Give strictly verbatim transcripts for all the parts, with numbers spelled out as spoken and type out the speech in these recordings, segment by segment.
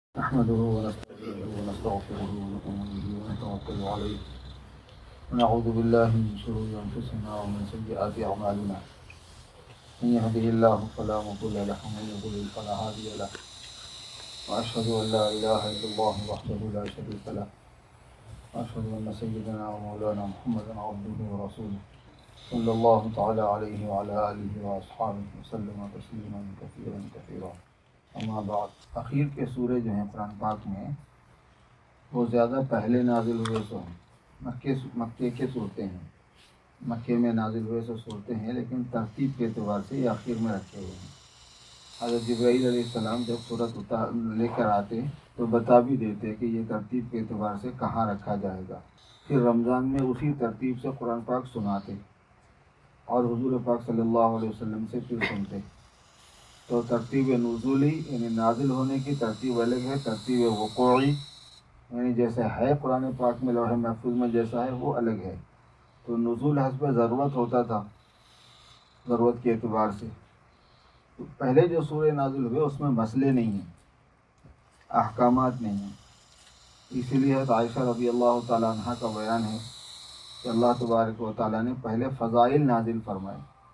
نحمده ونستعينه ونستغفره ونؤمن به ونتوكل عليه ونعوذ بالله من شرور أنفسنا ومن سيئات أعمالنا من يهده الله فلا مضل له ومن يضلل فلا هادي له وأشهد أن لا إله إلا الله وحده لا شريك له وأشهد أن سيدنا ومولانا محمدا عبده ورسوله صلى الله تعالى عليه وعلى آله وأصحابه وسلم تسليما كثيرا كثيرا. اما بعد، اخیر کے سورے جو ہیں قرآن پاک میں وہ زیادہ پہلے نازل ہوئے سو ہیں، مکے مکے کے صورتیں ہیں، مکے میں نازل ہوئے سو صورتیں ہیں، لیکن ترتیب کے اعتبار سے یہ آخر میں رکھے ہوئے ہیں. حضرت جبرائیل علیہ السلام جب صورت اتار لے کر آتے تو بتا بھی دیتے کہ یہ ترتیب کے اعتبار سے کہاں رکھا جائے گا. پھر رمضان میں اسی ترتیب سے قرآن پاک سناتے اور حضور پاک صلی اللہ علیہ وسلم سے پھر سنتے. تو ترتیب نزولی یعنی نازل ہونے کی ترتیب الگ ہے، ترتیب وقوعی یعنی جیسے ہے قرآن پاک میں لوح محفوظ میں جیسا ہے وہ الگ ہے. تو نزول حسب ضرورت ہوتا تھا، ضرورت کے اعتبار سے. تو پہلے جو سورہ نازل ہوئے اس میں مسئلے نہیں ہیں، احکامات نہیں ہیں. اسی لیے حضرت عائشہ رضی اللہ تعالیٰ عنہ کا بیان ہے کہ اللہ تبارک و تعالیٰ نے پہلے فضائل نازل فرمائے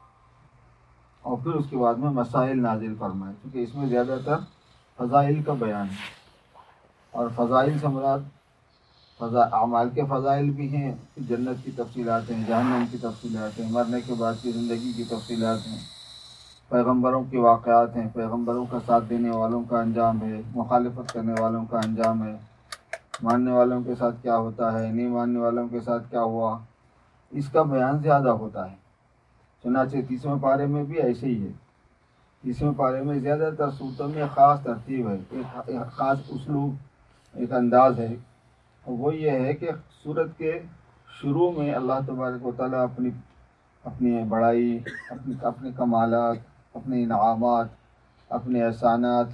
اور پھر اس کے بعد میں مسائل نازل فرمائے، کیونکہ اس میں زیادہ تر فضائل کا بیان ہے. اور فضائل سے مراد فضا اعمال کے فضائل بھی ہیں، جنت کی تفصیلات ہیں، جہنم کی تفصیلات ہیں، مرنے کے بعد کی زندگی کی تفصیلات ہیں، پیغمبروں کے واقعات ہیں، پیغمبروں کا ساتھ دینے والوں کا انجام ہے، مخالفت کرنے والوں کا انجام ہے، ماننے والوں کے ساتھ کیا ہوتا ہے، نہیں ماننے والوں کے ساتھ کیا ہوا، اس کا بیان زیادہ ہوتا ہے. چنانچہ تیسویں پارے میں بھی ایسے ہی ہے. تیسویں پارے میں زیادہ تر صورتوں میں خاص ترتیب ہے، ایک خاص اسلوب، ایک انداز ہے. وہ یہ ہے کہ سورت کے شروع میں اللہ تبارک و تعالیٰ اپنی اپنی بڑائی، اپنی اپنے کمالات، اپنے انعامات، اپنے احسانات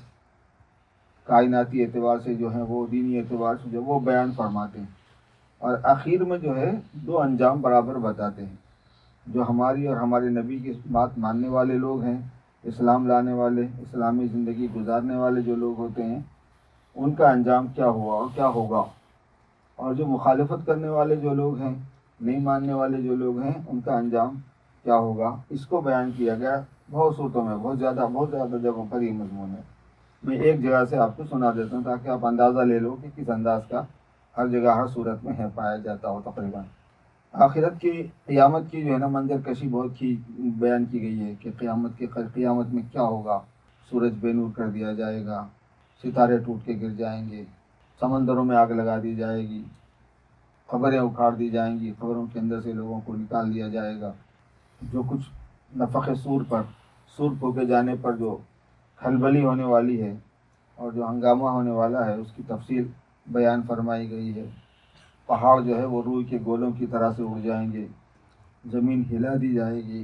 کائناتی اعتبار سے جو ہیں وہ دینی اعتبار سے جو وہ بیان فرماتے ہیں. اور آخر میں جو ہے دو انجام برابر بتاتے ہیں. جو ہماری اور ہمارے نبی کی بات ماننے والے لوگ ہیں، اسلام لانے والے، اسلامی زندگی گزارنے والے جو لوگ ہوتے ہیں، ان کا انجام کیا ہوا اور کیا ہوگا. اور جو مخالفت کرنے والے جو لوگ ہیں، نہیں ماننے والے جو لوگ ہیں، ان کا انجام کیا ہوگا، اس کو بیان کیا گیا بہت صورتوں میں، بہت زیادہ بہت زیادہ جگہوں پر یہ مضمون ہے. میں ایک جگہ سے آپ کو سنا دیتا ہوں تاکہ آپ اندازہ لے لو کہ کس انداز کا ہر جگہ ہر صورت میں ہے پایا جاتا ہو. تقریباً آخرت کی قیامت کی جو ہے نا منظر کشی بہت کی بیان کی گئی ہے کہ قیامت کے قیامت میں کیا ہوگا. سورج بے نور کر دیا جائے گا، ستارے ٹوٹ کے گر جائیں گے، سمندروں میں آگ لگا دی جائے گی، خبریں اکھاڑ دی جائیں گی، خبروں کے اندر سے لوگوں کو نکال دیا جائے گا. جو کچھ نفخ سور پر سور پھونکے جانے پر جو کھلبلی ہونے والی ہے اور جو ہنگامہ ہونے والا ہے اس کی تفصیل بیان فرمائی گئی ہے. پہاڑ جو ہے وہ روئی کے گولوں کی طرح سے اڑ جائیں گے، زمین ہلا دی جائے گی،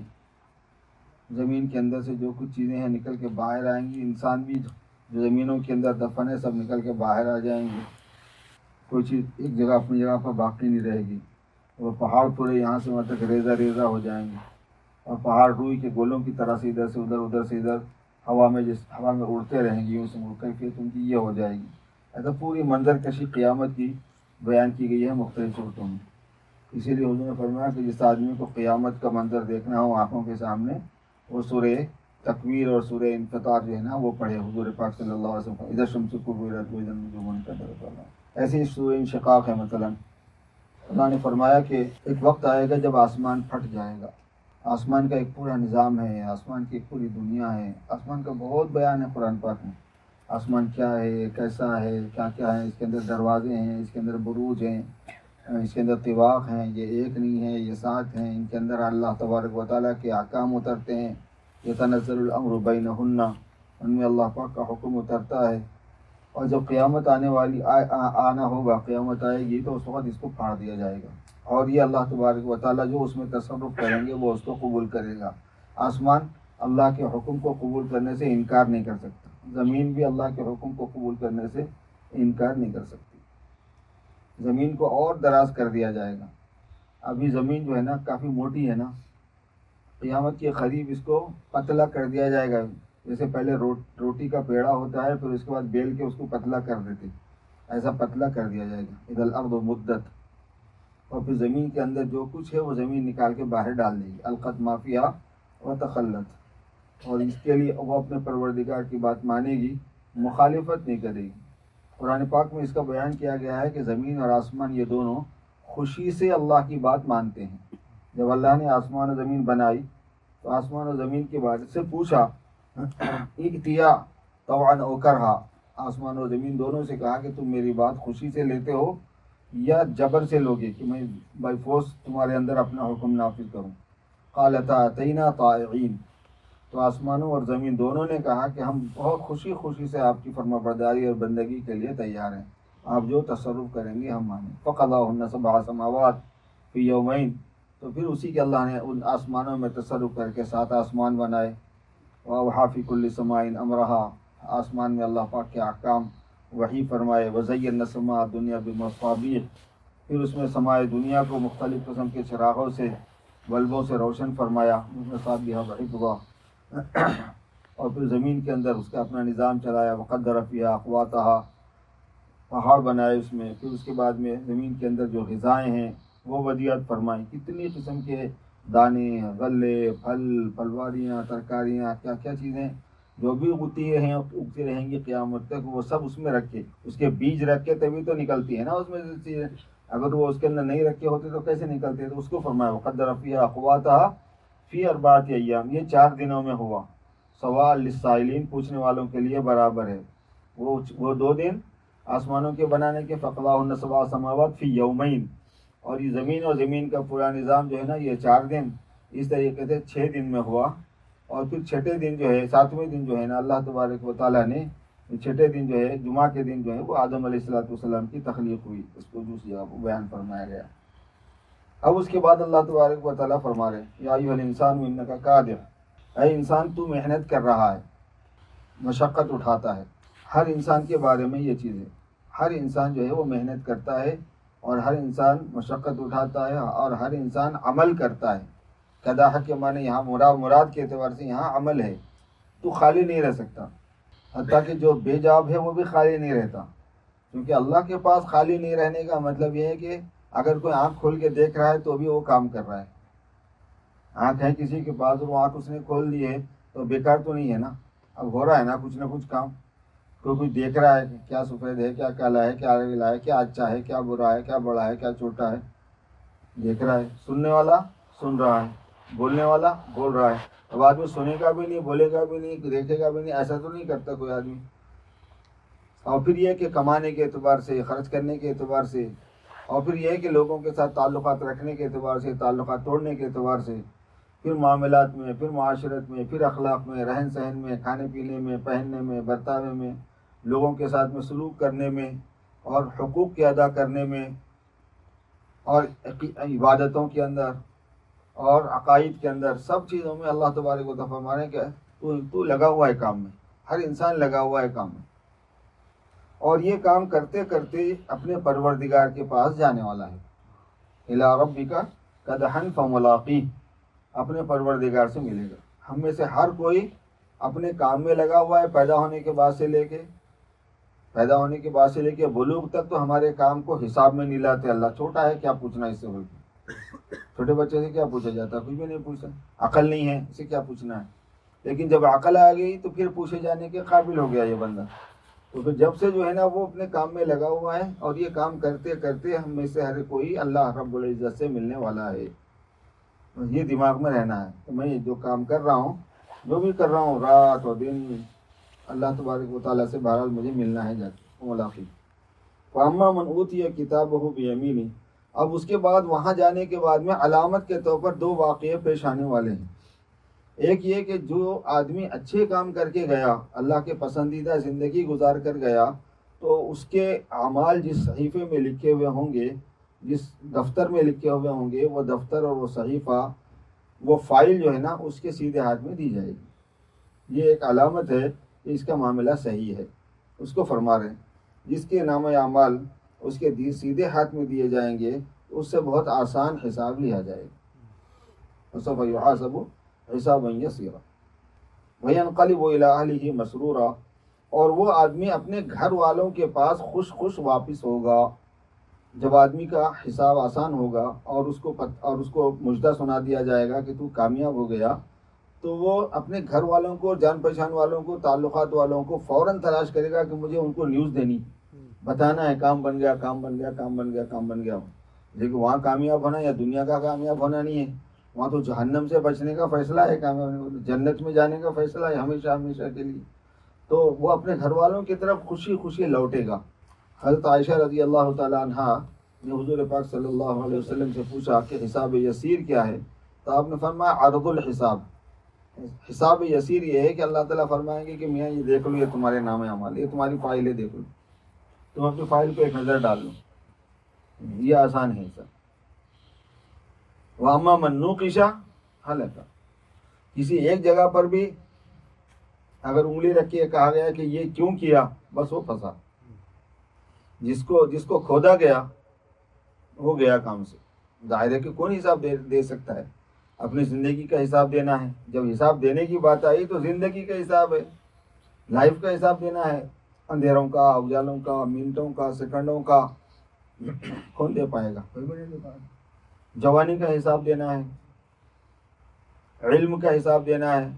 زمین کے اندر سے جو کچھ چیزیں ہیں نکل کے باہر آئیں گی، انسان بھی جو زمینوں کے اندر دفن ہے سب نکل کے باہر آ جائیں گے. کوئی چیز ایک جگہ اپنی جگہ پر باقی نہیں رہے گی. وہ پہاڑ پورے یہاں سے وہاں تک ریزہ ریزہ ہو جائیں گے اور پہاڑ روئی کے گولوں کی طرح سے ادھر سے ادھر ادھر سے ادھر ہوا میں جس ہوا میں اڑتے رہیں گی، اس میں کیفیت ان کی یہ ہو جائے گی. ایسا پوری منظر کشی قیامت کی بیان کی گئی ہے مختلف صورتوں میں. اسی لیے حضور نے فرمایا کہ جس آدمی کو قیامت کا منظر دیکھنا ہو آنکھوں کے سامنے، وہ سورہ تکویر اور سورہ انفطار جو ہے نا وہ پڑھے. حضور پاک صلی اللہ علیہ وسلم اذا الشمس کورت واذا النجوم انکدرت. ایسے ہی سورہ انشقاق ہے. مثلا اللہ نے فرمایا کہ ایک وقت آئے گا جب آسمان پھٹ جائے گا. آسمان کا ایک پورا نظام ہے، آسمان کی ایک پوری دنیا ہے. آسمان کا بہت بیان ہے قرآن پاک میں. آسمان کیا ہے، کیسا ہے، کیا کیا ہے، اس کے اندر دروازے ہیں، اس کے اندر بروج ہیں، اس کے اندر طواق ہیں، یہ ایک نہیں ہے یہ سات ہیں. ان کے اندر اللہ تبارک و تعالیٰ کے احکام اترتے ہیں. یتنزل الامر بینہن، ان میں اللہ پاک کا حکم اترتا ہے. اور جب قیامت آنے والی آ, آ, آنا ہوگا، قیامت آئے گی تو اس وقت اس کو پھاڑ دیا جائے گا. اور یہ اللہ تبارک و تعالیٰ جو اس میں تصرف کریں گے وہ اس کو قبول کرے گا. آسمان اللہ کے حکم کو قبول کرنے سے انکار نہیں کر سکتا، زمین بھی اللہ کے حکم کو قبول کرنے سے انکار نہیں کر سکتی. زمین کو اور دراز کر دیا جائے گا. ابھی زمین جو ہے نا کافی موٹی ہے نا، قیامت کے قریب اس کو پتلا کر دیا جائے گا. جیسے پہلے روٹی کا پیڑا ہوتا ہے، پھر اس کے بعد بیل کے اس کو پتلا کر دیتے، ایسا پتلا کر دیا جائے گا. اذا الارض مدت، اور پھر زمین کے اندر جو کچھ ہے وہ زمین نکال کے باہر ڈال دے گی. القت ما فیہا وتخلت، اور اس کے لیے وہ اپنے پروردگار کی بات مانے گی، مخالفت نہیں کرے گی. قرآن پاک میں اس کا بیان کیا گیا ہے کہ زمین اور آسمان یہ دونوں خوشی سے اللہ کی بات مانتے ہیں. جب اللہ نے آسمان و زمین بنائی تو آسمان و زمین کے بارے سے پوچھا، اکتیا طوعا او کرہا، آسمان و زمین دونوں سے کہا کہ تم میری بات خوشی سے لیتے ہو یا جبر سے لوگے کہ میں بائی فورس تمہارے اندر اپنا حکم نافذ کروں. قالتا اتینا طائعین، تو آسمانوں اور زمین دونوں نے کہا کہ ہم بہت خوشی خوشی سے آپ کی فرما برداری اور بندگی کے لیے تیار ہیں، آپ جو تصرف کریں گے ہم مانیں. فقضاہن سبع سماوات فی یومین، تو پھر اسی کے اللہ نے ان آسمانوں میں تصرف کر کے سات آسمان بنائے. وَأَوْحَىٰ فِي كُلِّ سَمَاءٍ أَمْرَهَا، آسمان میں اللہ پاک کے احکام وحی فرمائے. وَزَيَّنَّا السَّمَاءَ الدُّنْيَا بِمَصَابِيحَ، پھر اس میں سمائے دنیا کو مختلف قسم کے چراغوں سے، بلبوں سے روشن فرمایا. بِمَصَابِيحَ وَحِفْظًا، اور پھر زمین کے اندر اس کا اپنا نظام چلایا. وَقَدَّرَ فِيهَا أَقْوَاتَهَا، پہاڑ بنائے اس میں. پھر اس کے بعد میں زمین کے اندر جو غذائیں ہیں وہ ودیعت فرمائیں. کتنی قسم کے دانے، غلے، پھل، پھلواریاں، ترکاریاں، کیا کیا چیزیں جو بھی اگتی ہیں اگتی رہیں گی قیامت تک، وہ سب اس میں رکھے. اس کے بیج رکھ کے تبھی تو نکلتی ہے نا اس میں سے چیزیں، اگر وہ اس کے اندر نہیں رکھے ہوتے تو کیسے نکلتے؟ تو اس کو فرمایا وقدر فیہا اقواتہا فی اربعۃ ایام، یہ چار دنوں میں ہوا. سواء للسائلین، پوچھنے والوں کے لیے برابر ہے. وہ وہ دو دن آسمانوں کے بنانے کے. فقضاہن سبع سماوات فی یومین، اور یہ زمین اور زمین کا پورا نظام جو ہے نا یہ چار دن، اس طریقے سے چھ دن میں ہوا. اور پھر چھٹے دن جو ہے، ساتویں دن جو ہے نا، اللہ تبارک و تعالیٰ نے چھٹے دن جو ہے، جمعہ کے دن جو ہے، وہ آدم علیہ الصلوۃ والسلام کی تخلیق ہوئی. اس کو دوسری جگہ کو بیان فرمایا گیا. اب اس کے بعد اللہ تبارک و تعالیٰ فرما رہے ہیں یا ایھا الانسان انک کادح، اے انسان تو محنت کر رہا ہے، مشقت اٹھاتا ہے. ہر انسان کے بارے میں یہ چیز ہے، ہر انسان جو ہے وہ محنت کرتا ہے، اور ہر انسان مشقت اٹھاتا ہے، اور ہر انسان عمل کرتا ہے. قداح کے معنی یہاں مراد مراد کے اعتبار سے یہاں عمل ہے. تو خالی نہیں رہ سکتا، حتیٰ کہ جو بے جاب ہے وہ بھی خالی نہیں رہتا. کیونکہ اللہ کے پاس خالی نہیں رہنے کا مطلب یہ ہے کہ اگر کوئی آنکھ کھول کے دیکھ رہا ہے تو بھی وہ کام کر رہا ہے. آنکھ ہے کسی کے پاس اور وہ آنکھ اس نے کھول دی ہے تو بیکار تو نہیں ہے نا، اب ہو رہا ہے نا کچھ نہ کچھ کام. کوئی کچھ دیکھ رہا ہے کہ کیا سفید ہے، کیا کالا ہے، کیا ریلا ہے، کیا اچھا ہے، کیا برا ہے، کیا بڑا ہے، کیا چھوٹا ہے، دیکھ رہا ہے. سننے والا سن رہا ہے، بولنے والا بول رہا ہے. اب آدمی سنے گا بھی نہیں، بولے گا بھی نہیں، دیکھے گا بھی نہیں، ایسا تو نہیں کرتا کوئی آدمی. اور پھر یہ کہ کمانے کے اعتبار سے، خرچ کرنے کے اعتبار سے، اور پھر یہ کہ لوگوں کے ساتھ تعلقات رکھنے کے اعتبار سے، تعلقات توڑنے کے اعتبار سے، پھر معاملات میں، پھر معاشرت میں، پھر اخلاق میں، رہن سہن میں، کھانے پینے میں، پہننے میں، برتاوے میں، لوگوں کے ساتھ میں سلوک کرنے میں، اور حقوق کے ادا کرنے میں، اور عبادتوں کے اندر اور عقائد کے اندر، سب چیزوں میں اللہ تبارک و تعالیٰ فرما رہے ہیں کہ تو تو لگا ہوا ہے کام میں. ہر انسان لگا ہوا ہے کام میں، اور یہ کام کرتے کرتے اپنے پروردگار کے پاس جانے والا ہے. الی ربک قدحا فملاقیہ، اپنے پروردگار سے ملے گا. ہم میں سے ہر کوئی اپنے کام میں لگا ہوا ہے. پیدا ہونے کے بعد سے لے کے پیدا ہونے کے بعد سے لے کے بلوغ تک تو ہمارے کام کو حساب میں نہیں لاتے. اللہ چھوٹا ہے کیا پوچھنا اس سے، بولتے چھوٹے بچے سے کیا پوچھا جاتا، کچھ بھی نہیں پوچھتا. عقل نہیں ہے اسے کیا پوچھنا ہے. لیکن جب عقل آ گئی تو پھر پوچھے جانے کے قابل ہو گیا یہ بندہ. تو پھر جب سے جو ہے نا وہ اپنے کام میں لگا ہوا ہے، اور یہ کام کرتے کرتے ہم میں سے ہر کوئی اللہ رب العزت سے ملنے والا ہے. یہ دماغ میں رہنا ہے کہ میں جو کام کر رہا ہوں، جو بھی کر رہا ہوں، رات اور دن، اللہ تبارک و تعالیٰ سے بہرحال مجھے ملنا ہے جا کے ملاقات. فاما من اوتی کتابہ بیمینہ، اب اس کے بعد وہاں جانے کے بعد میں علامت کے طور پر دو واقعے پیش آنے والے ہیں. ایک یہ کہ جو آدمی اچھے کام کر کے گیا، اللہ کے پسندیدہ زندگی گزار کر گیا، تو اس کے اعمال جس صحیفے میں لکھے ہوئے ہوں گے، جس دفتر میں لکھے ہوئے ہوں گے، وہ دفتر اور وہ صحیفہ، وہ فائل جو ہے نا اس کے سیدھے ہاتھ میں دی جائے گی. یہ ایک علامت ہے کہ اس کا معاملہ صحیح ہے. اس کو فرما رہے ہیں جس کے نام اعمال اس کے سیدھے ہاتھ میں دیے جائیں گے، اس سے بہت آسان حساب لیا جائے گا. وسوف یحاسب حسابا یسیرا. وَيَنْقَلِبُ إِلَىٰ أَهْلِهِ مَسْرُورًا، اور وہ آدمی اپنے گھر والوں کے پاس خوش خوش واپس ہوگا. جب آدمی کا حساب آسان ہوگا اور اس کو پت اور اس کو مژدہ سنا دیا جائے گا کہ تو کامیاب ہو گیا، تو وہ اپنے گھر والوں کو، جان پہچان والوں کو، تعلقات والوں کو فوراً تلاش کرے گا کہ مجھے ان کو نیوز دینی، بتانا ہے کام بن گیا، کام بن گیا، کام بن گیا، کام بن گیا. لیکن وہاں کامیاب ہونا یا دنیا کا کامیاب ہونا نہیں ہے، وہاں تو جہنم سے بچنے کا فیصلہ ہے، کامیاب جنت میں جانے کا فیصلہ ہے ہمیشہ ہمیشہ کے لیے. تو وہ اپنے گھر والوں کی طرف خوشی خوشی لوٹے گا. حضرت عائشہ رضی اللہ تعالیٰ عنہا نے حضور پاک صلی اللہ علیہ وسلم سے پوچھا کہ حساب یسیر کیا ہے؟ تو آپ نے فرمایا عرض الحساب. حساب یسیر یہ ہے کہ اللہ تعالیٰ فرمائیں گے کہ میاں یہ دیکھ لو، یہ تمہارے نام اعمال، یہ تمہاری فائلیں دیکھ لو، تم اپنی فائل پہ ایک نظر ڈال لو. یہ آسان ہے سر. وَأَمَّا مَن نُوقِشَ هَلَكَ، کسی ایک جگہ پر بھی اگر انگلی رکھ کے کہا گیا کہ یہ کیوں کیا، بس وہ پھنسا. جس کو جس کو کھودا گیا وہ گیا کام سے. ظاہر ہے کہ کون حساب دے, دے سکتا ہے؟ اپنی زندگی کا حساب دینا ہے. جب حساب دینے کی بات آئی تو زندگی کا حساب ہے، لائف کا حساب دینا ہے، اندھیروں کا، اجالوں کا، منٹوں کا، سیکنڈوں کا. کون دے پائے گا؟ کوئی بھی نہیں دے پائے گا. جوانی کا حساب دینا ہے، علم کا حساب دینا ہے،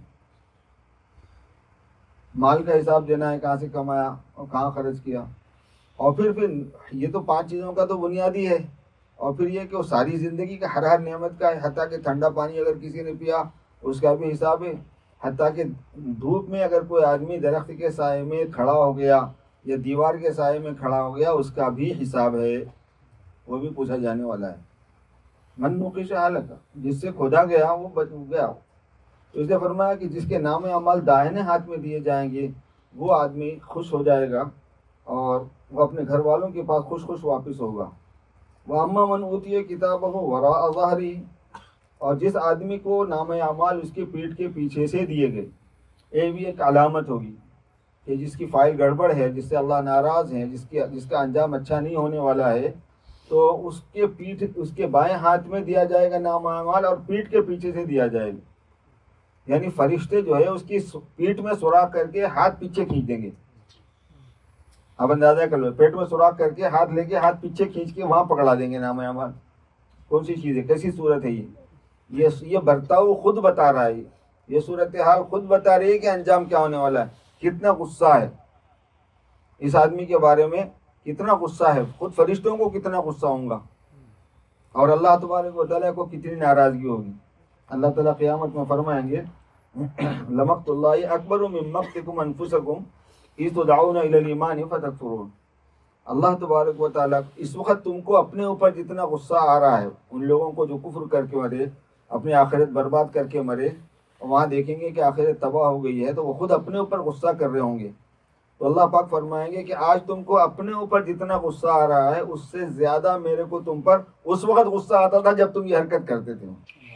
مال کا حساب دینا ہے، کہاں سے کمایا اور کہاں خرچ کیا. اور پھر پھر یہ تو پانچ چیزوں کا تو بنیادی ہے. اور پھر یہ کہ وہ ساری زندگی کا ہر ہر نعمت کا ہے، حتیٰ کہ ٹھنڈا پانی اگر کسی نے پیا اس کا بھی حساب ہے. حتیٰ کہ دھوپ میں اگر کوئی آدمی درخت کے سائے میں کھڑا ہو گیا یا دیوار کے سائے میں کھڑا ہو گیا، اس کا بھی حساب ہے، وہ بھی پوچھا جانے والا ہے. من نوقش هلك، جس سے کھودا گیا وہ بچ گیا. تو اس نے فرمایا کہ جس کے نام اعمال دائیں ہاتھ میں دیے جائیں گے وہ آدمی خوش ہو جائے گا اور وہ اپنے گھر والوں کے پاس خوش خوش واپس ہوگا. وَأَمَّا مَنْ أُوتِيَ كِتَابَهُ وَرَاءَ ظَهْرِهِ، اور جس آدمی کو نام اعمال اس کی پیٹھ کے پیچھے سے دیے گئے، یہ بھی ایک علامت ہوگی کہ جس کی فائل گڑبڑ ہے، جس سے اللہ ناراض ہے، جس کی جس کا انجام اچھا نہیں ہونے والا ہے، تو اس کے پیٹھ اس کے بائیں ہاتھ میں دیا جائے گا نام اعمال اور پیٹھ کے پیچھے سے دیا جائے گا. یعنی فرشتے جو ہے اس کی پیٹھ میں سوراخ کر کے ہاتھ پیچھے کھینچ دیں گے. اب اندازہ کر لو، پیٹ میں سوراخ کر کے ہاتھ لے کے ہاتھ پیچھے کھینچ کے وہاں پکڑا دیں گے نام اعمال. کون سی چیز ہے؟ کیسی صورت ہے؟ یہ یہ برتاؤ خود بتا رہا ہے، یہ صورتحال خود بتا رہی ہے کہ انجام کیا ہونے والا ہے. کتنا غصہ ہے اس آدمی کے بارے میں، کتنا غصہ ہے، خود فرشتوں کو کتنا غصہ ہوں گا اور اللہ تبارک و تعالیٰ کو کتنی ناراضگی ہوگی. اللہ تعالیٰ قیامت میں فرمائیں گے لمقت اللہ اکبر من مقتکم انفسکم اذ تدعون الی الایمان فتکفرون. اللہ تبارک و تعالیٰ اس وقت تم کو اپنے اوپر جتنا غصہ آ رہا ہے ان لوگوں کو جو کفر کر کے مرے، اپنی آخرت برباد کر کے مرے، وہاں دیکھیں گے کہ آخرت تباہ ہو گئی ہے تو وہ خود اپنے اوپر غصہ کر رہے ہوں گے. تو اللہ پاک فرمائیں گے کہ آج تم کو اپنے اوپر جتنا غصہ آ رہا ہے اس سے زیادہ میرے کو تم پر اس وقت غصہ آتا تھا جب تم یہ حرکت کرتے تھے.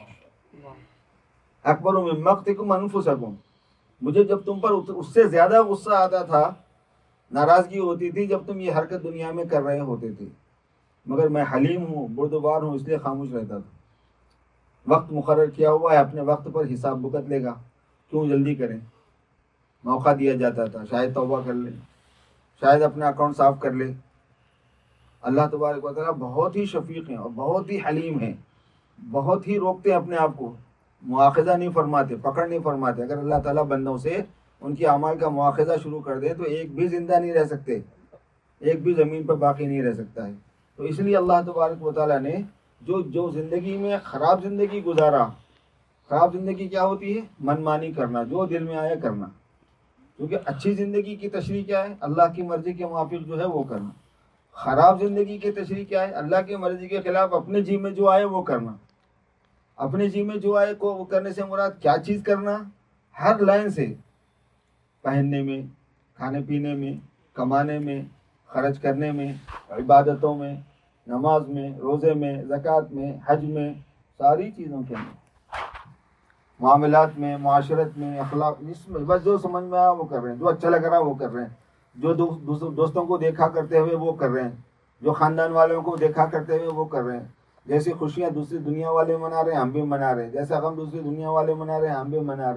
اکبر من مقتکم انفسکم، مجھے جب تم پر اس سے زیادہ غصہ آتا تھا، ناراضگی ہوتی تھی جب تم یہ حرکت دنیا میں کر رہے ہوتے تھے، مگر میں حلیم ہوں، بردبار ہوں، اس لیے خاموش رہتا تھا. وقت مقرر کیا ہوا ہے، اپنے وقت پر حساب بھگت لے گا، کیوں جلدی کریں. موقع دیا جاتا تھا، شاید توبہ کر لے، شاید اپنا اکاؤنٹ صاف کر لے. اللہ تبارک و تعالیٰ بہت ہی شفیق ہیں اور بہت ہی حلیم ہیں، بہت ہی روکتے ہیں اپنے آپ کو، مواخذہ نہیں فرماتے، پکڑ نہیں فرماتے. اگر اللہ تعالیٰ بندوں سے ان کی اعمال کا مواخذہ شروع کر دے تو ایک بھی زندہ نہیں رہ سکتے، ایک بھی زمین پر باقی نہیں رہ سکتا ہے. تو اس لیے اللہ تبارک و تعالیٰ نے جو جو زندگی میں خراب زندگی گزارا. خراب زندگی کیا ہوتی ہے؟ من مانی کرنا، جو دل میں آیا کرنا. کیونکہ اچھی زندگی کی تشریح کیا ہے؟ اللہ کی مرضی کے موافق جو ہے وہ کرنا. خراب زندگی کی تشریح کیا ہے؟ اللہ کی مرضی کے خلاف اپنے جی میں جو آئے وہ کرنا. اپنے جی میں جو آئے کو وہ کرنے سے مراد کیا چیز کرنا؟ ہر لائن سے، پہننے میں، کھانے پینے میں، کمانے میں، خرچ کرنے میں، عبادتوں میں، نماز میں، روزے میں، زکوٰۃ میں، حج میں، ساری چیزوں کے اندر، معاملات میں، معاشرت میں، اخلاق، اس میں بس جو سمجھ میں آیا وہ کر رہے ہیں، جو اچھا لگ رہا ہے وہ کر رہے ہیں، جو دوستوں کو دیکھا کرتے ہوئے وہ کر رہے ہیں، جو خاندان والوں کو دیکھا کرتے ہوئے وہ کر رہے ہیں. جیسی خوشیاں دوسری دنیا والے منا رہے ہیں ہم بھی منا رہے ہیں، جیسا غم دوسری دنیا والے منا رہے ہیں ہم بھی منا رہے ہیں.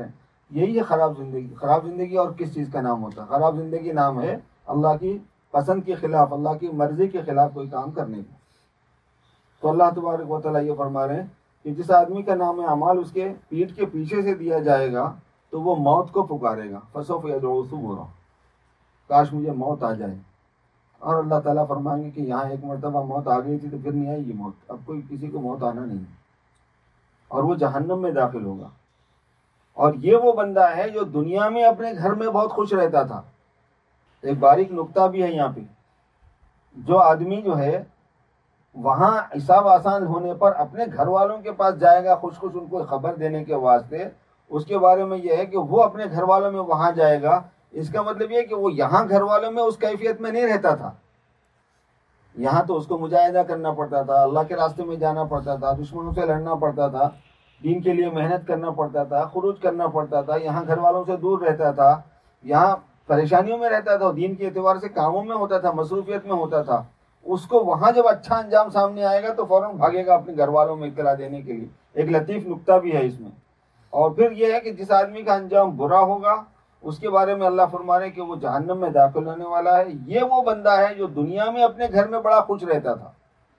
یہی ہے خراب زندگی. خراب زندگی اور کس چیز کا نام ہوتا ہے؟ خراب زندگی نام ہے اللہ کی پسند کے خلاف، اللہ کی مرضی کے خلاف کوئی کام کرنے کا. تو اللہ تبارک و تعالیٰ یہ فرما رہے ہیں کہ جس آدمی کا نام اعمال اس کے پیٹھ کے پیچھے سے دیا جائے گا تو وہ موت کو پکارے گا. فسوف یدعو ثبورا، کاش مجھے موت آ جائے. اور اللہ تعالیٰ فرمائیں گے کہ یہاں ایک مرتبہ موت آ گئی تھی تو پھر نہیں آئی گی موت، اب کوئی کسی کو موت آنا نہیں. اور وہ جہنم میں داخل ہوگا. اور یہ وہ بندہ ہے جو دنیا میں اپنے گھر میں بہت خوش رہتا تھا. ایک باریک نقطہ بھی ہے یہاں پہ، جو آدمی جو ہے وہاں حساب آسان ہونے پر اپنے گھر والوں کے پاس جائے گا خوش خوش ان کو خبر دینے کے واسطے، اس کے بارے میں یہ ہے کہ وہ اپنے گھر والوں میں وہاں جائے گا. اس کا مطلب یہ ہے کہ وہ یہاں گھر والوں میں اس کیفیت میں نہیں رہتا تھا. یہاں تو اس کو مجاہدہ کرنا پڑتا تھا، اللہ کے راستے میں جانا پڑتا تھا، دشمنوں سے لڑنا پڑتا تھا، دین کے لیے محنت کرنا پڑتا تھا، خروج کرنا پڑتا تھا. یہاں گھر والوں سے دور رہتا تھا، یہاں پریشانیوں میں رہتا تھا، دین کے اعتبار سے کاموں میں ہوتا تھا، مصروفیت میں ہوتا تھا. اس کو وہاں جب اچھا انجام سامنے آئے گا تو فوراً بھاگے گا اپنے گھر والوں میں اطلاع دینے کے لیے. ایک لطیف نکتہ بھی ہے اس میں. اور پھر یہ ہے کہ جس آدمی کا انجام برا ہوگا اس کے بارے میں اللہ فرما رہے ہیں کہ وہ جہنم میں داخل ہونے والا ہے. یہ وہ بندہ ہے جو دنیا میں اپنے گھر میں بڑا خوش رہتا تھا.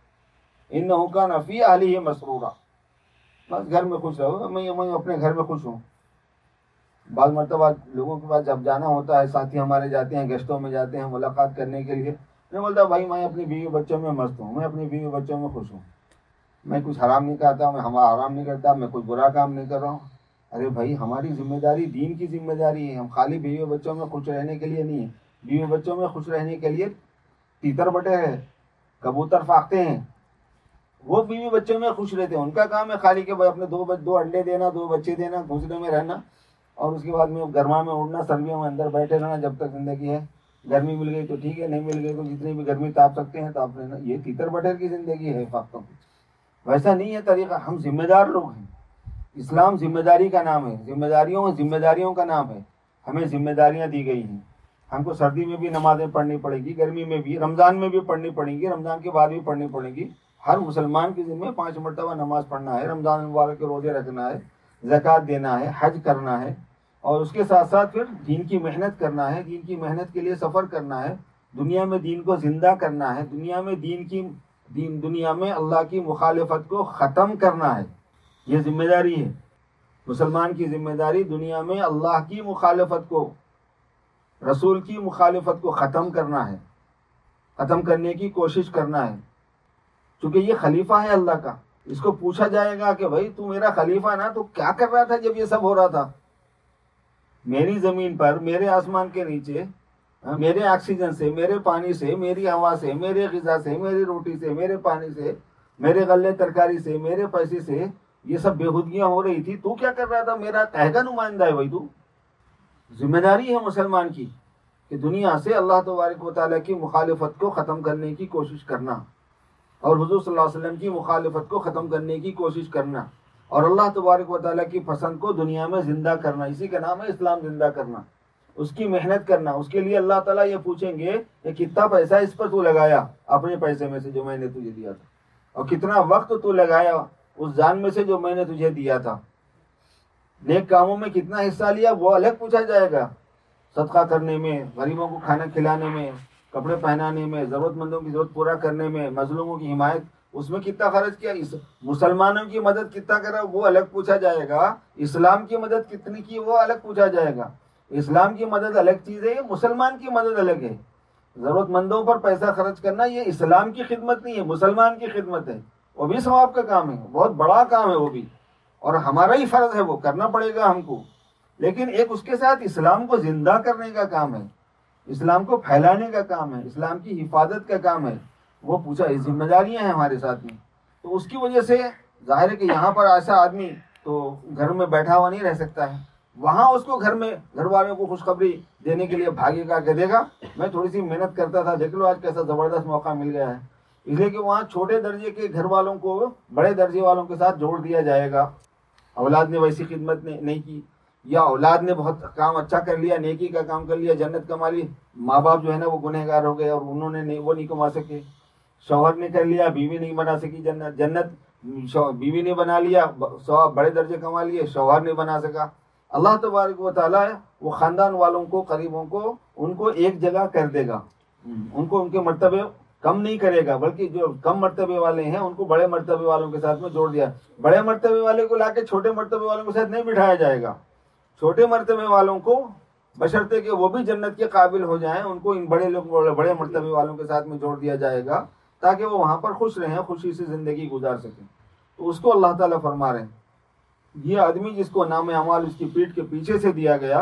انہ کان فی اہلہ مسرورا، بس گھر میں خوش رہو، میں میں اپنے گھر میں خوش ہوں. بعض مرتبہ لوگوں کے پاس جب جانا ہوتا ہے، ساتھی ہمارے جاتے ہیں، گیسٹوں میں جاتے ہیں ملاقات کرنے کے لیے، میں بولتا بھائی میں اپنی بیوی بچوں میں مست ہوں، میں اپنی بیوی بچوں میں خوش ہوں، میں کچھ حرام نہیں کرتا، میں ہمارا حرام نہیں کرتا، میں کوئی برا کام نہیں کر رہا ہوں. ارے بھائی ہماری ذمہ داری دین کی ذمہ داری ہے. ہم خالی بیوی بچوں میں خوش رہنے کے لیے نہیں ہے. بیوی بچوں میں خوش رہنے کے لیے تیتر بٹے ہیں، کبوتر فاقتے ہیں، وہ بیوی بچوں میں خوش رہتے ہیں. ان کا کام ہے خالی کہ بھائی اپنے دو دو انڈے دینا، دو بچے دینا، گھونسلے میں رہنا، اور اس کے بعد میں گرما میں اڑنا، سردیوں میں اندر بیٹھے رہنا جب تک زندگی ہے. گرمی مل گئی تو ٹھیک ہے، نہیں مل گئی تو جتنی بھی گرمی تاپ سکتے ہیں تاپ لینا. یہ تیتر بٹیر کی زندگی ہے فاقتوں کی. ویسا نہیں ہے طریقہ. ہم ذمہ دار لوگ ہیں. اسلام ذمہ داری کا نام ہے، ذمہ داریوں ذمہ داریوں کا نام ہے. ہمیں ذمہ داریاں دی گئی ہیں. ہم کو سردی میں بھی نمازیں پڑھنی پڑے گی، گرمی میں بھی، رمضان میں بھی پڑھنی پڑیں گی، رمضان کے بعد بھی پڑھنی پڑے گی. ہر مسلمان کے ذمہ پانچ مرتبہ نماز پڑھنا ہے، رمضان مبارک کے روزے رکھنا ہے، زکوٰۃ دینا ہے، حج کرنا ہے، اور اس کے ساتھ ساتھ پھر دین کی محنت کرنا ہے. دین کی محنت کے لیے سفر کرنا ہے، دنیا میں دین کو زندہ کرنا ہے، دنیا میں دین کی دین دنیا میں اللہ کی مخالفت کو ختم کرنا ہے. یہ ذمہ داری ہے مسلمان کی. ذمہ داری دنیا میں اللہ کی مخالفت کو، رسول کی مخالفت کو ختم کرنا ہے، ختم کرنے کی کوشش کرنا ہے. چونکہ یہ خلیفہ ہے اللہ کا، اس کو پوچھا جائے گا کہ بھائی تو میرا خلیفہ نا، تو کیا کر رہا تھا جب یہ سب ہو رہا تھا میری زمین پر، میرے آسمان کے نیچے، میرے آکسیجن سے، میرے پانی سے، میری ہوا سے، میرے غذا سے، میری روٹی سے، میرے پانی سے، میرے غلے ترکاری سے، میرے پیسے سے یہ سب بےہودگیاں ہو رہی تھی، تو کیا کر رہا تھا؟ میرا کہے گا نمائندہ ہے بھائی. تو ذمہ داری ہے مسلمان کی کہ دنیا سے اللہ تبارک و تعالیٰ کی مخالفت کو ختم کرنے کی کوشش کرنا، اور حضور صلی اللہ علیہ وسلم کی مخالفت کو ختم کرنے کی کوشش کرنا، اور اللہ تبارک و تعالیٰ کی پسند کو دنیا میں زندہ کرنا. اسی کا نام ہے اسلام زندہ کرنا. اس کی محنت کرنا. اس کے لیے اللہ تعالیٰ یہ پوچھیں گے کہ کتنا پیسہ اس پر تو لگایا اپنے پیسے میں سے جو میں نے تجھے دیا تھا، اور کتنا وقت تو لگایا اس جان میں سے جو میں نے تجھے دیا تھا. نیک کاموں میں کتنا حصہ لیا وہ الگ پوچھا جائے گا. صدقہ کرنے میں، غریبوں کو کھانا کھلانے میں، کپڑے پہنانے میں، ضرورت مندوں کی ضرورت پورا کرنے میں، مظلوموں کی حمایت، اس میں کتنا خرچ کیا، مسلمانوں کی مدد کتنا کرا وہ الگ پوچھا جائے گا. اسلام کی مدد کتنی کی وہ الگ پوچھا جائے گا. اسلام کی مدد الگ چیز ہے، مسلمان کی مدد الگ ہے. ضرورت مندوں پر پیسہ خرچ کرنا یہ اسلام کی خدمت نہیں ہے، مسلمان کی خدمت ہے. وہ بھی ثواب کا کام ہے، بہت بڑا کام ہے وہ بھی، اور ہمارا ہی فرض ہے، وہ کرنا پڑے گا ہم کو. لیکن ایک اس کے ساتھ اسلام کو زندہ کرنے کا کام ہے، اسلام کو پھیلانے کا کام ہے، اسلام کی حفاظت کا کام ہے. وہ پوچھا ذمہ داریاں ہیں ہمارے ساتھ میں. تو اس کی وجہ سے ظاہر ہے کہ یہاں پر ایسا آدمی تو گھر میں بیٹھا ہوا نہیں رہ سکتا ہے. وہاں اس کو گھر میں گھر والوں کو خوشخبری دینے کے لیے بھاگے گا کہ دے گا میں تھوڑی سی محنت کرتا تھا، دیکھ لو آج کیسا زبردست موقع مل گیا ہے. اس لیے کہ وہاں چھوٹے درجے کے گھر والوں کو بڑے درجے والوں کے ساتھ جوڑ دیا جائے گا. اولاد نے ویسی خدمت نہیں کی، یا اولاد نے بہت کام اچھا کر لیا، نیکی کا کام کر لیا، جنت کما لی، ماں باپ جو ہے نا وہ گنہگار ہو گئے اور انہوں نے نہیں وہ نہیں کما سکے. شوہر نے کر لیا، بیوی نہیں بنا سکی جنت، جنت بیوی نے بنا لیا، بڑے درجے کما لیے، شوہر نہیں بنا سکا. اللہ تبارک و تعالیٰ وہ خاندان والوں کو، قریبوں کو، ان کو ایک جگہ کر دے گا، ان کو ان کے مرتبے کم نہیں کرے گا، بلکہ جو کم مرتبے والے ہیں ان کو بڑے مرتبے والوں کے ساتھ میں جوڑ دیا۔ بڑے مرتبے والے کو لا کے چھوٹے مرتبے والوں کے ساتھ نہیں بٹھایا جائے گا، چھوٹے مرتبے والوں کو بشرطے کہ وہ بھی جنت کے قابل ہو جائیں ان کو ان بڑے لوگ بڑے مرتبے والوں کے ساتھ میں جوڑ دیا جائے گا، تاکہ وہ وہاں پر خوش رہیں، خوشی سے زندگی گزار سکیں۔ تو اس کو اللہ تعالیٰ فرما رہے ہیں یہ آدمی جس کو نام اعمال اس کی پیٹھ کے پیچھے سے دیا گیا،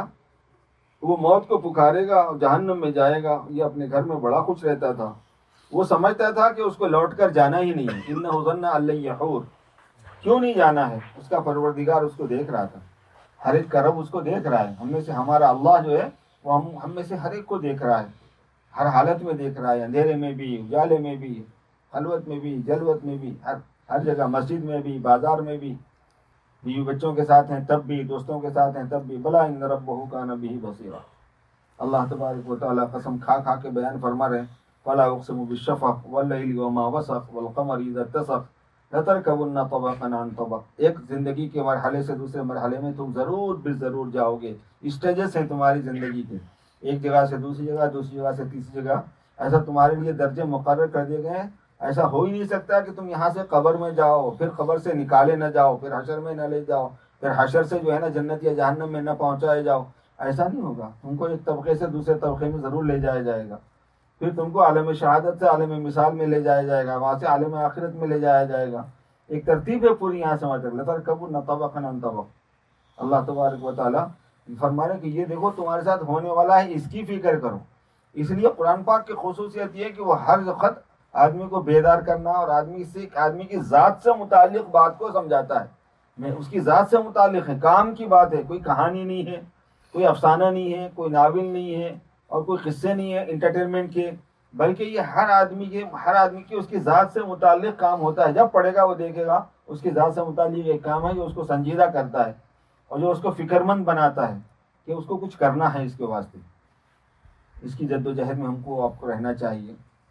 وہ موت کو پکارے گا اور جہنم میں جائے گا۔ یہ اپنے گھر میں بڑا خوش رہتا تھا، وہ سمجھتا تھا کہ اس کو لوٹ کر جانا ہی نہیں ہے۔ انہ ظن ان لن یحور، کیوں نہیں جانا ہے؟ اس کا پروردگار اس کو دیکھ رہا تھا، ہر ایک کا رب اس کو دیکھ رہا ہے۔ ہم میں سے ہمارا اللہ جو ہے وہ ہم ہم میں سے ہر ایک کو دیکھ رہا ہے، ہر حالت میں دیکھ رہا ہے، اندھیرے میں بھی، اجالے میں بھی، خلوت میں بھی، جلوت میں بھی، ہر ہر جگہ، مسجد میں بھی، بازار میں بھی، بیوی بچوں کے ساتھ ہیں تب بھی، دوستوں کے ساتھ ہیں تب بھی، بلا ان ربہ کان بہ بصیرا۔ اللہ تبارک و تعالیٰ قسم کھا کھا کے بیان فرما رہے ہیں فلا اقسم بالشفق واللیل وما وسق والقمر اذا اتسق لترکبن طبقا عن طبق۔ ایک زندگی کے مرحلے سے دوسرے مرحلے میں تم ضرور بال ضرور جاؤ گے، اسٹیجز ہیں تمہاری زندگی کے، ایک جگہ سے دوسری جگہ، دوسری جگہ سے تیسری جگہ، ایسا تمہارے لیے درجے مقرر کر دیے گئے ہیں۔ ایسا ہو ہی نہیں سکتا کہ تم یہاں سے قبر میں جاؤ، پھر قبر سے نکالے نہ جاؤ، پھر حشر میں نہ لے جاؤ، پھر حشر سے جو ہے نا جنت یا جہنم میں نہ پہنچائے جاؤ، ایسا نہیں ہوگا۔ تم کو ایک طبقے سے دوسرے طبقے میں ضرور لے جایا جائے گا، پھر تم کو عالم شہادت سے عالم مثال میں لے جایا جائے گا، وہاں سے عالم آخرت میں لے جایا جائے گا۔ ایک ترتیب ہے پوری، یہاں سے وہاں تک لترکبن طبقا عن طبق۔ اللہ تبارک و تعالیٰ فرما رہے کہ یہ دیکھو تمہارے ساتھ ہونے والا ہے، اس کی فکر کرو۔ اس لیے قرآن پاک کی خصوصیت یہ ہے کہ وہ ہر وقت آدمی کو بیدار کرنا اور آدمی سے آدمی کی ذات سے متعلق بات کو سمجھاتا ہے۔ میں اس کی ذات سے متعلق ہے، کام کی بات ہے، کوئی کہانی نہیں ہے، کوئی افسانہ نہیں ہے، کوئی ناول نہیں ہے اور کوئی قصے نہیں ہے انٹرٹینمنٹ کے، بلکہ یہ ہر آدمی کے ہر آدمی کی اس کی ذات سے متعلق کام ہوتا ہے۔ جب پڑھے گا وہ دیکھے گا اس کی ذات سے متعلق ایک کام ہے جو اس کو سنجیدہ کرتا ہے اور جو اس کو فکر مند بناتا ہے کہ اس کو کچھ کرنا ہے اس کے واسطے۔ اس کی جد و جہد میں ہم کو آپ کو رہنا چاہیے۔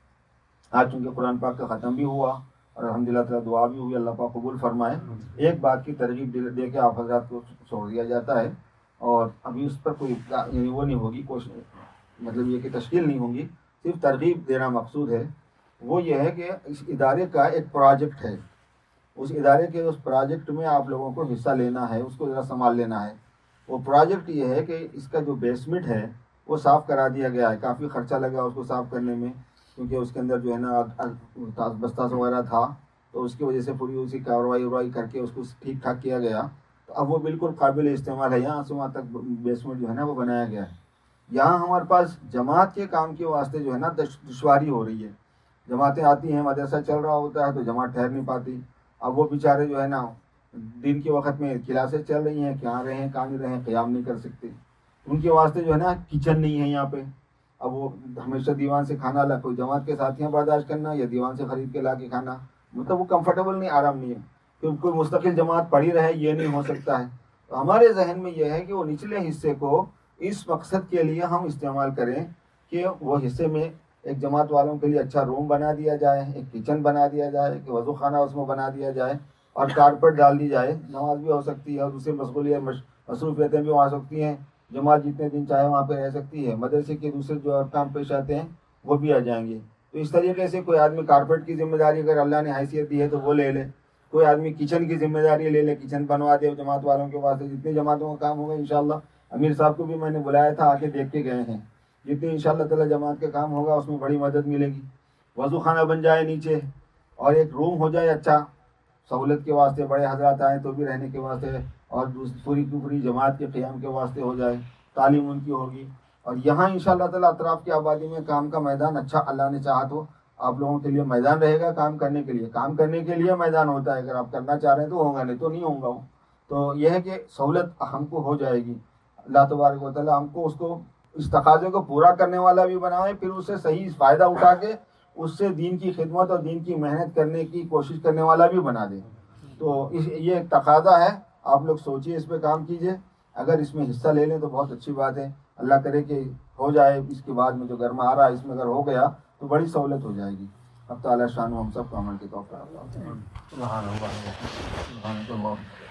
آج چونکہ قرآن پاک کا ختم بھی ہوا اور الحمدللہ تعالیٰ دعا بھی ہوئی، اللہ پاک قبول فرمائے۔ ایک بات کی ترغیب دے کے آپ حضرات کو چھوڑ دیا جاتا ہے اور ابھی اس پر کوئی یعنی وہ نہیں ہوگی، کوشش مطلب یہ کہ تشکیل نہیں ہوگی، صرف ترغیب دینا مقصود ہے۔ وہ یہ ہے کہ اس ادارے کا ایک پروجیکٹ ہے، اس ادارے کے اس پروجیکٹ میں آپ لوگوں کو حصہ لینا ہے، اس کو ذرا سنبھال لینا ہے۔ وہ پروجیکٹ یہ ہے کہ اس کا جو بیسمنٹ ہے وہ صاف کرا دیا گیا ہے، کافی خرچہ لگا اس کو صاف کرنے میں، کیونکہ اس کے اندر جو ہے نا بستہ وغیرہ تھا، تو اس کی وجہ سے پوری اسی کاروائی واروائی کر کے اس کو ٹھیک ٹھاک کیا گیا۔ تو اب وہ بالکل قابل استعمال ہے، یہاں سے وہاں تک بیسمنٹ جو ہے نا وہ بنایا گیا ہے۔ یہاں ہمارے پاس جماعت کے کام کے واسطے جو ہے نا دشواری ہو رہی ہے، جماعتیں آتی ہیں، مدرسہ چل رہا ہوتا ہے تو جماعت ٹھہر نہیں پاتی۔ اب وہ بیچارے جو ہے نا دن کے وقت میں کلاسیں چل رہی ہیں، کہاں رہیں کہاں نہیں رہیں، قیام نہیں کر سکتے، ان کے واسطے جو ہے نا کچن نہیں ہے یہاں پہ۔ اب وہ ہمیشہ دیوان سے کھانا لا، کوئی جماعت کے ساتھیاں برداشت کرنا یا دیوان سے خرید کے لا کے کھانا، مطلب وہ کمفرٹیبل نہیں، آرام نہیں ہے، کہ کوئی مستقل جماعت پڑھی رہے یہ نہیں ہو سکتا ہے۔ تو ہمارے ذہن میں یہ ہے کہ وہ نچلے حصے کو اس مقصد کے لیے ہم استعمال کریں کہ وہ حصے میں ایک جماعت والوں کے لیے اچھا روم بنا دیا جائے، ایک کچن بنا دیا جائے، کہ وضو خانہ اس میں بنا دیا جائے اور کارپیٹ ڈال دی جائے، نماز بھی ہو سکتی ہے اور دوسری مشغولیت مصروفیتیں بھی وہاں سکتی ہیں، جماعت جتنے دن چاہے وہاں پہ رہ سکتی ہے، مدرسے کے دوسرے جو کام پیش آتے ہیں وہ بھی آ جائیں گے۔ تو اس طریقے سے کوئی آدمی کارپیٹ کی ذمہ داری اگر اللہ نے حیثیت دی ہے تو وہ لے لے، کوئی آدمی کچن کی ذمہ داری لے لے، کچن بنوا دے جماعت والوں کے واسطے۔ جتنی جماعتوں کا کام ہوگا انشاءاللہ، امیر صاحب کو بھی میں نے بلایا تھا، آ کے دیکھ کے گئے ہیں، جتنی انشاءاللہ تعالی جماعت کا کام ہوگا اس میں بڑی مدد ملے گی۔ وضو خانہ بن جائے نیچے اور ایک روم ہو جائے اچھا، سہولت کے واسطے، بڑے حضرات آئیں تو بھی رہنے کے واسطے اور پوری کی پوری جماعت کے قیام کے واسطے ہو جائے، تعلیم ان کی ہوگی۔ اور یہاں انشاءاللہ تعالی اطراف کی آبادی میں کام کا میدان اچھا اللہ نے چاہا تو آپ لوگوں کے لیے میدان رہے گا کام کرنے کے لیے۔ کام کرنے کے لیے میدان ہوتا ہے، اگر آپ کرنا چاہ رہے ہیں تو ہوگا، نہیں تو نہیں ہوگا۔ تو یہ ہے کہ سہولت ہم کو ہو جائے گی۔ اللہ تبارک و تعالی ہم کو اس کو اس تقاضے کو پورا کرنے والا بھی بنائے، پھر اس سے صحیح فائدہ اٹھا کے اس سے دین کی خدمت اور دین کی محنت کرنے کی کوشش کرنے والا بھی بنا دے۔ تو اس یہ ایک تقاضا ہے، آپ لوگ سوچیے، اس پہ کام کیجیے۔ اگر اس میں حصہ لے لیں تو بہت اچھی بات ہے، اللہ کرے کہ ہو جائے۔ اس کے بعد میں جو گرما آ رہا ہے اس میں اگر ہو گیا تو بڑی سہولت ہو جائے گی۔ اب تعالیٰ شان ہم سب کو عمل کی توفیق عطا فرمائے۔